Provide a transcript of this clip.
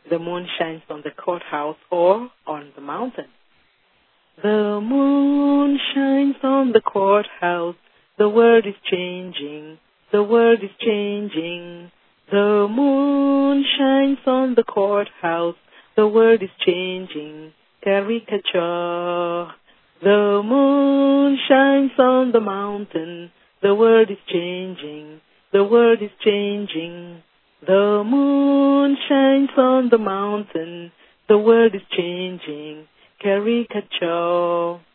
The moon shines on the courthouse or on the mountain. The moon shines on the courthouse. The world is changing. The world is changing. The moon shines on the courthouse. The world is changing. Caricature. The moon shines on the mountain. The world is changing. The world is changing. The moon shines on the mountain. The world is changing. Caricature.